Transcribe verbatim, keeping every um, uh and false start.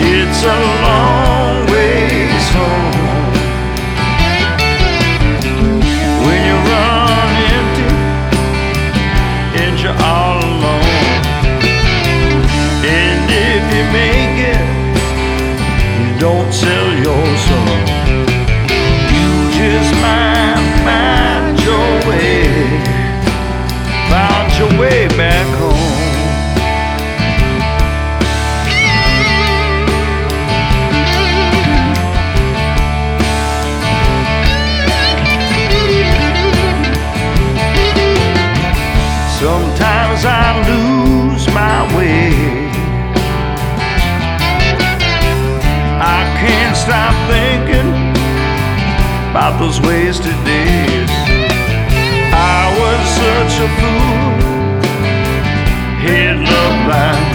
It's a long ways home when you run empty and you're all alone. And if you make it, you don't sell your soul. You just mind, mind your way, find your way back home. Sometimes I lose my way. I can't stop thinking about those wasted days. I was such a fool, head love blind.